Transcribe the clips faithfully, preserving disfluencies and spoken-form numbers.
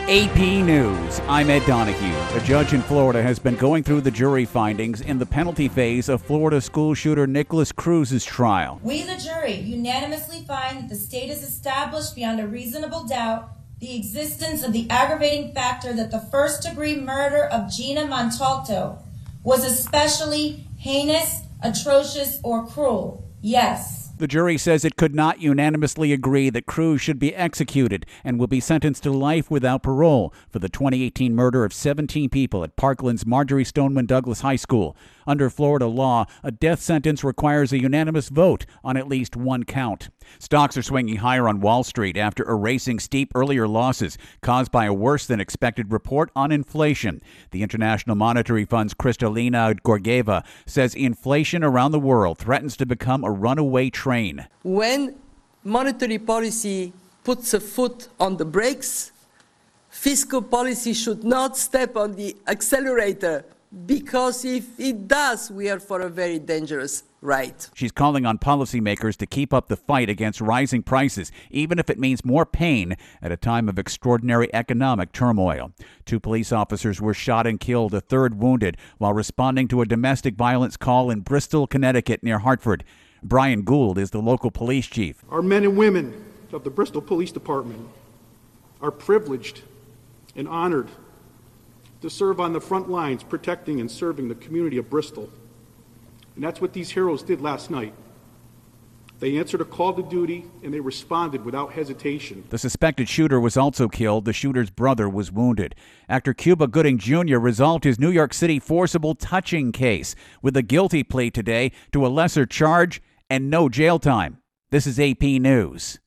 A P News, I'm Ed Donahue. A judge in Florida has been going through the jury findings in the penalty phase of Florida school shooter Nikolas Cruz's trial. We, the jury, unanimously find that the state has established beyond a reasonable doubt the existence of the aggravating factor that the first-degree murder of Gina Montalto was especially heinous, atrocious, or cruel. Yes. The jury says it could not unanimously agree that Cruz should be executed and will be sentenced to life without parole for the twenty eighteen murder of seventeen people at Parkland's Marjory Stoneman Douglas High School. Under Florida law, a death sentence requires a unanimous vote on at least one count. Stocks are swinging higher on Wall Street after erasing steep earlier losses caused by a worse-than-expected report on inflation. The International Monetary Fund's Kristalina Georgieva says inflation around the world threatens to become a runaway train. When monetary policy puts a foot on the brakes, fiscal policy should not step on the accelerator, because if it does, we are for a very dangerous ride. She's calling on policymakers to keep up the fight against rising prices, even if it means more pain at a time of extraordinary economic turmoil. Two police officers were shot and killed, a third wounded, while responding to a domestic violence call in Bristol, Connecticut, near Hartford. Brian Gould is the local police chief. Our men and women of the Bristol Police Department are privileged and honored to serve on the front lines, protecting and serving the community of Bristol. And that's what these heroes did last night. They answered a call to duty, and they responded without hesitation. The suspected shooter was also killed. The shooter's brother was wounded. Actor Cuba Gooding Junior resolved his New York City forcible touching case with a guilty plea today to a lesser charge and no jail time. This is A P News.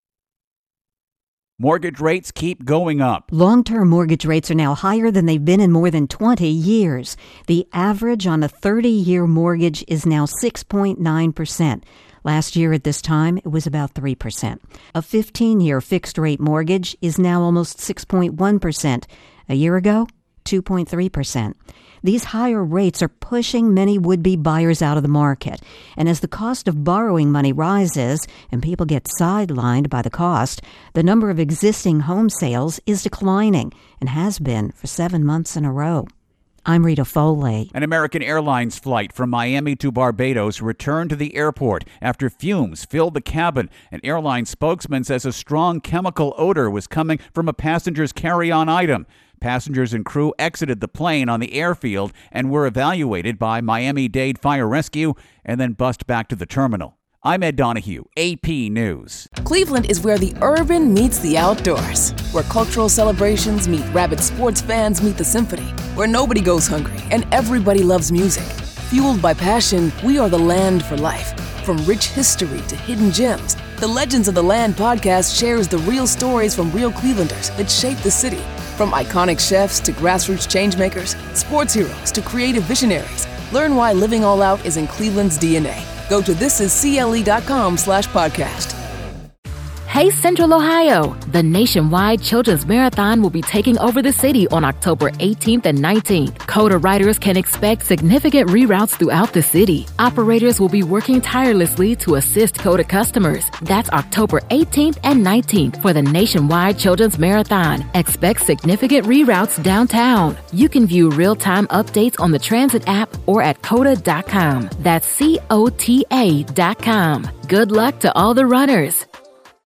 Mortgage rates keep going up. Long-term mortgage rates are now higher than they've been in more than twenty years. The average on a thirty-year mortgage is now six point nine percent. Last year at this time, it was about three percent. A fifteen-year fixed-rate mortgage is now almost six point one percent. A year ago, two point three percent. These higher rates are pushing many would-be buyers out of the market. And as the cost of borrowing money rises and people get sidelined by the cost, the number of existing home sales is declining and has been for seven months in a row. I'm Rita Foley. An American Airlines flight from Miami to Barbados returned to the airport after fumes filled the cabin. An airline spokesman says a strong chemical odor was coming from a passenger's carry-on item. Passengers and crew exited the plane on the airfield and were evaluated by Miami-Dade Fire Rescue and then bussed back to the terminal. I'm Ed Donahue, A P News. Cleveland is where the urban meets the outdoors, where cultural celebrations meet rabid sports fans meet the symphony, where nobody goes hungry and everybody loves music. Fueled by passion, we are the land for life. From rich history to hidden gems, the Legends of the Land podcast shares the real stories from real Clevelanders that shape the city. From iconic chefs to grassroots changemakers, sports heroes to creative visionaries, learn why living all out is in Cleveland's D N A. Go to thisiscle.com slash podcast. Hey Central Ohio! The nationwide Children's Marathon will be taking over the city on October eighteenth and nineteenth. CODA riders can expect significant reroutes throughout the city. Operators will be working tirelessly to assist CODA customers. That's October eighteenth and nineteenth for the nationwide Children's Marathon. Expect significant reroutes downtown. You can view real-time updates on the Transit app or at coda dot com. That's C O T A dot com. Good luck to all the runners.